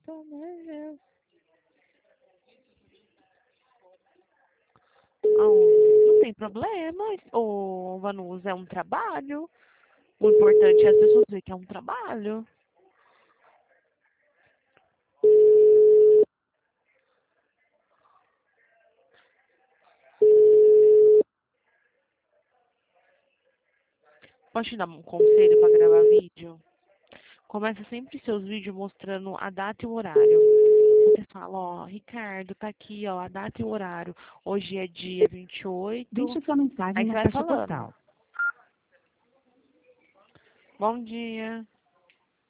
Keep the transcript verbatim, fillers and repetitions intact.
Oh, não tem problema. Ô, Vanusa, é um trabalho. O importante é as pessoas verem que é um trabalho. Posso te dar um conselho para gravar vídeo? Começa sempre seus vídeos mostrando a data e o horário. Você fala, ó, Ricardo, tá aqui, ó, a data e o horário. Hoje é dia vinte e oito. Deixe sua mensagem Aí você na vai caixa falando. postal. Bom dia.